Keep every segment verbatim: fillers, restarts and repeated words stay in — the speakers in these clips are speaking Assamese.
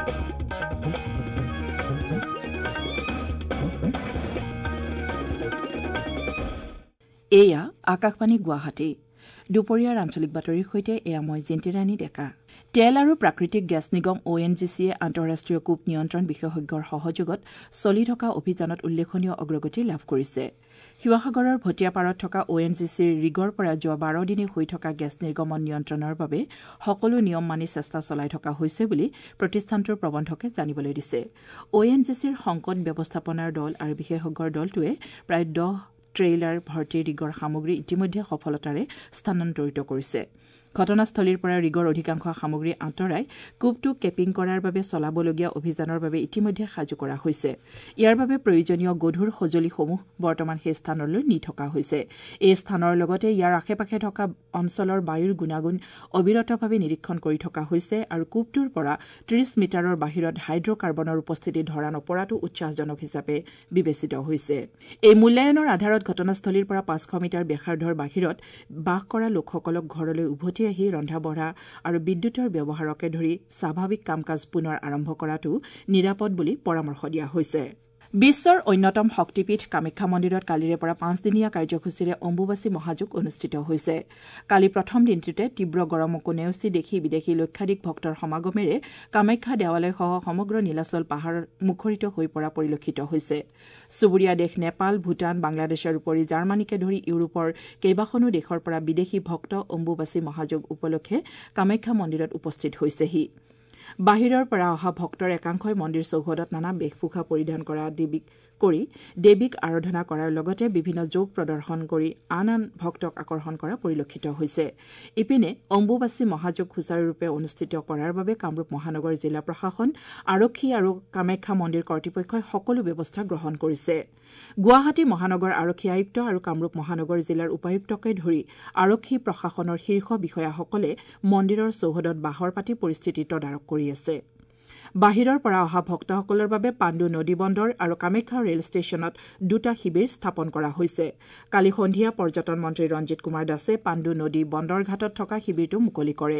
এয়া আকাশবাণী গুৱাহাটী দুপৰীয়াৰ আঞ্চলিক বাতৰিৰ সৈতে এয়া মই জিন্তিৰাণী ডেকা তেল আৰু প্ৰাকৃতিক গেছ নিগম অ' এন জি চিয়ে আন্তঃৰাষ্ট্ৰীয় কূপ নিয়ন্ত্ৰণ বিশেষজ্ঞৰ সহযোগত চলি থকা অভিযানত উল্লেখনীয় অগ্ৰগতি লাভ কৰিছে শিৱসাগৰৰ ভটিয়াপাৰত থকা অ' এন জি চিৰ ৰিগৰ পৰা যোৱা বাৰ দিনে হৈ থকা গেছ নিৰ্গমন নিয়ন্ত্ৰণৰ বাবে সকলো নিয়ম মানি চেষ্টা চলাই থকা হৈছে বুলি প্ৰতিষ্ঠানটোৰ প্ৰবন্ধকে জানিবলৈ দিছে অ' এন জি চিৰ সংকট ব্যৱস্থাপনাৰ দল আৰু বিশেষজ্ঞৰ দলটোৱে প্ৰায় দহ ট্ৰেইলাৰ ভৰ্তি ৰিগৰ সামগ্ৰী ইতিমধ্যে সফলতাৰে স্থানান্তৰিত কৰিছে ঘটনাস্থলীৰ পৰা ৰিগৰ অধিকাংশ সামগ্ৰী আঁতৰাই কূপটো কেপিং কৰাৰ বাবে চলাবলগীয়া অভিযানৰ বাবে ইতিমধ্যে সাজু কৰা হৈছে ইয়াৰ বাবে প্ৰয়োজনীয় গধুৰ সঁজুলিসমূহ বৰ্তমান সেই স্থানলৈ নি থকা হৈছে এই স্থানৰ লগতে ইয়াৰ আশে-পাশে থকা অঞ্চলৰ বায়ুৰ গুণাগুণ অবিৰতভাৱে নিৰীক্ষণ কৰি থকা হৈছে আৰু কূপটোৰ পৰা ত্ৰিশ মিটাৰৰ বাহিৰত হাইড্ৰ'কাৰ্বনৰ উপস্থিতি ধৰা নপৰাটো উৎসাহজনক হিচাপে বিবেচিত হৈছে এই মূল্যায়নৰ আধাৰত ঘটনাস্থলীৰ পৰা পাঁচশ মিটাৰ ব্যাসাৰ্ধৰ বাহিৰত বাস কৰা লোকসকলক ঘৰলৈ উভতি আহি ৰন্ধা-বঢ়া আৰু বিদ্যুতৰ ব্যৱহাৰকে ধৰি স্বাভাৱিক কাম-কাজ পুনৰ আৰম্ভ কৰাটো নিৰাপদ বুলি পৰামৰ্শ দিয়া হৈছে বিশ্বৰ অন্যতম শক্তিপীঠ কামাখ্যা মন্দিৰত কালিৰে পৰা পাঁচদিনীয়া কাৰ্যসূচীৰে অম্বুবাচী মহাযুগ অনুষ্ঠিত হৈছে কালি প্ৰথম দিনটোতে তীব্ৰ গৰমকো নেওচি দেশী বিদেশী লক্ষাধিক ভক্তৰ সমাগমেৰে কামাখ্যা দেৱালয়সহ সমগ্ৰ নীলাচল পাহাৰ মুখৰিত হৈ পৰা পৰিলক্ষিত হৈছে চুবুৰীয়া দেশ নেপাল ভূটান বাংলাদেশৰ উপৰি জাৰ্মানীকে ধৰি ইউৰোপৰ কেইবাখনো দেশৰ পৰা বিদেশী ভক্ত অম্বুবাচী মহাযুগ উপলক্ষে কামাখ্যা মন্দিৰত উপস্থিত হৈছেহি বাহিৰৰ পৰা অহা ভক্তৰ একাংশই মন্দিৰ চৌহদত নানা বেশভূষা পৰিধান কৰা দেৱীক কৰি দেৱীক আৰাধনা কৰাৰ লগতে বিভিন্ন যোগ প্ৰদৰ্শন কৰি আন আন ভক্তক আকৰ্ষণ কৰা পৰিলক্ষিত হৈছে ইপিনে অম্বুবাচী মহাযোগ সুচাৰুৰূপে অনুষ্ঠিত কৰাৰ বাবে কামৰূপ মহানগৰ জিলা প্ৰশাসন আৰক্ষী আৰু কামাখ্যা মন্দিৰ কৰ্তৃপক্ষই সকলো ব্যৱস্থা গ্ৰহণ কৰিছে গুৱাহাটী মহানগৰ আৰক্ষী আয়ুক্ত আৰু কামৰূপ মহানগৰ জিলাৰ উপায়ুক্তকে ধৰি আৰক্ষী প্ৰশাসনৰ শীৰ্ষ বিষয়াসকলে মন্দিৰৰ চৌহদত বাহৰ পাতি পৰিস্থিতি তদাৰক কৰি আছে বাহিৰৰ পৰা অহা ভক্তসকলৰ বাবে পাণ্ডু নদী বন্দৰ আৰু কামাখ্যা ৰেল ষ্টেচনত দুটা শিবিৰ স্থাপন কৰা হৈছে কালি সন্ধিয়া পৰ্যটন মন্ত্ৰী ৰঞ্জিত কুমাৰ দাসে পাণ্ডু নদী বন্দৰ ঘাটত থকা শিবিৰটো মুকলি কৰে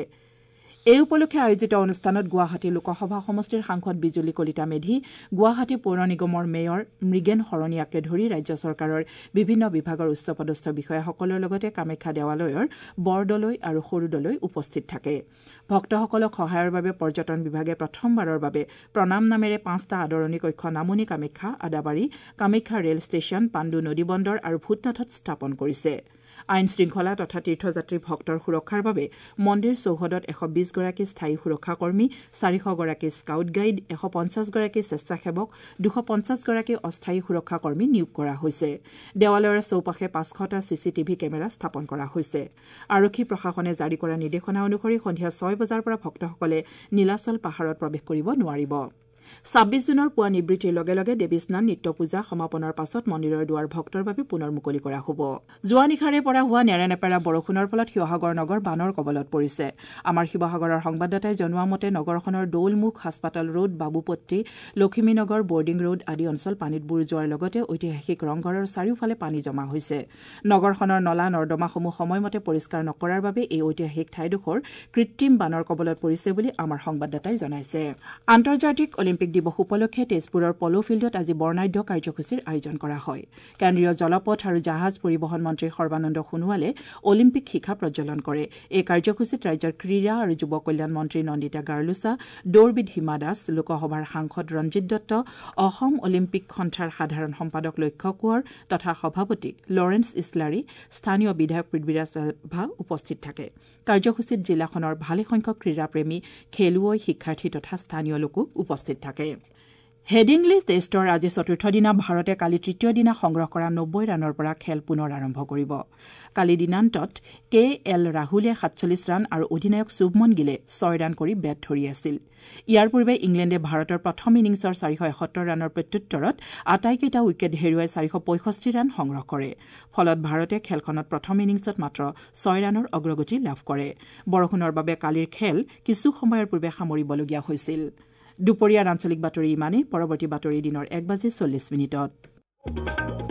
এই উপলক্ষে আয়োজিত অনুষ্ঠানত গুৱাহাটী লোকসভা সমষ্টিৰ সাংসদ বিজুলী কলিতা মেধি গুৱাহাটী পৌৰ নিগমৰ মেয়ৰ মৃগেন শৰণীয়াকে ধৰি ৰাজ্য চৰকাৰৰ বিভিন্ন বিভাগৰ উচ্চপদস্থ বিষয়াসকলৰ লগতে কামাখ্যা দেৱালয়ৰ বৰদলৈ আৰু সৰুদলৈ উপস্থিত থাকে ভক্তসকলক সহায়ৰ বাবে পৰ্যটন বিভাগে প্ৰথমবাৰৰ বাবে প্ৰণাম নামেৰে পাঁচটা আদৰণি কক্ষ নামনি কামাখ্যা আদাবাৰী কামাখ্যা ৰেল ষ্টেচন পাণ্ডু নদী বন্দৰ আৰু ভূতনাথত স্থাপন কৰিছে আইন শৃংখলা তথা তীৰ্থযাত্ৰী ভক্তৰ সুৰক্ষাৰ বাবে মন্দিৰ চৌহদত এশ বিশ গৰাকী স্থায়ী সুৰক্ষা কৰ্মী চাৰিশ গৰাকী স্কাউট গাইড এশ পঞ্চাছ গৰাকী স্বেচ্ছাসেৱক দুশ পঞ্চাছ গৰাকী অস্থায়ী সুৰক্ষা কৰ্মী নিয়োগ কৰা হৈছে দেৱালয়ৰ চৌপাশে পাঁচশটা চিচিটিভি কেমেৰা স্থাপন কৰা হৈছে আৰক্ষী প্ৰশাসনে জাৰি কৰা নিৰ্দেশনা অনুসৰি সন্ধিয়া ছয় বজাৰ পৰা ভক্তসকলে নীলাচল পাহাৰত প্ৰৱেশ কৰিব নোৱাৰিব ছাব্বিছ জুনৰ পুৱা নিবৃত্তিৰ লগে লগে দেৱী স্নান নিত্য পূজা সমাপনৰ পাছত মন্দিৰৰ দুৱাৰ ভক্তৰ বাবে পুনৰ মুকলি কৰা হ'ব যোৱা নিশাৰে পৰা হোৱা নেৰানেপেৰা বৰষুণৰ ফলত শিৱসাগৰ নগৰ বানৰ কবলত পৰিছে আমাৰ শিৱসাগৰৰ সংবাদদাতাই জনোৱা মতে নগৰখনৰ দৌলমুখ হাস্পাতাল road Babupatti Lakhiminagar boarding road আদি অঞ্চল পানীত বুৰ যোৱাৰ লগতে ঐতিহাসিক ৰংঘৰৰ চাৰিওফালে পানী জমা হৈছে নগৰখনৰ নলা নৰ্দমাসমূহ সময়মতে পৰিষ্কাৰ নকৰাৰ বাবে এই ঐতিহাসিক ঠাইডোখৰ কৃত্ৰিম বানৰ কবলত পৰিছে বুলি আমাৰ সংবাদদাতাই জনাইছে আন্তৰ্জাতিক অলিম্পিক দিৱস উপলক্ষে তেজপুৰৰ পলো ফিল্ডত আজি বৰ্ণাঢ্য কাৰ্যসূচীৰ আয়োজন কৰা হয় কেন্দ্ৰীয় জলপথ আৰু জাহাজ পৰিবহণ মন্ত্ৰী সৰ্বানন্দ সোণোৱালে অলিম্পিক শিখা প্ৰজ্বলন কৰে এই কাৰ্যসূচীত ৰাজ্যৰ ক্ৰীড়া আৰু যুৱ কল্যাণ মন্ত্ৰী নন্দিতা গাৰ্লুছা দৌৰবিদ হিমা দাস লোকসভাৰ সাংসদ ৰঞ্জিত দত্ত অসম অলিম্পিক সন্থাৰ সাধাৰণ সম্পাদক লক্ষ্য কোঁৱৰ তথা সভাপতি লৰেন্স ইছলাৰী স্থানীয় বিধায়ক পৃথ্বীৰাজ ৰাভা উপস্থিত থাকে কাৰ্যসূচীত জিলাখনৰ ভালেসংখ্যক ক্ৰীড়াপ্ৰেমী খেলুৱৈ শিক্ষাৰ্থী তথা স্থানীয় লোকো উপস্থিত থাকে হেডিংলি টেষ্টৰ আজি চতুৰ্থ দিনা ভাৰতে কালি তৃতীয় দিনা সংগ্ৰহ কৰা নব্বৈ ৰানৰ পৰা খেল পুনৰ আৰম্ভ কৰিব কালি দিনান্তত কে এল ৰাহুলে সাতচল্লিছ ৰান আৰু অধিনায়ক শুভমন গিলে ছয় ৰান কৰি বেট ধৰি আছিল ইয়াৰ পূৰ্বে ইংলেণ্ডে ভাৰতৰ প্ৰথম ইনিংছৰ চাৰিশ এসত্তৰ ৰানৰ প্ৰত্যুত্তৰত আটাইকেইটা উইকেট হেৰুৱাই চাৰিশ পঁয়ষষ্ঠি ৰান সংগ্ৰহ কৰে ফলত ভাৰতে খেলখনত প্ৰথম ইনিংছত মাত্ৰ ছয় ৰানৰ অগ্ৰগতি লাভ কৰে বৰষুণৰ বাবে কালিৰ খেল কিছু সময়ৰ পূৰ্বে সামৰিবলগীয়া হৈছিল দুপৰীয়াৰ আঞ্চলিক বাতৰি ইমানেই পৰৱৰ্তী বাতৰি দিনৰ এক বাজি চল্লিছ মিনিটত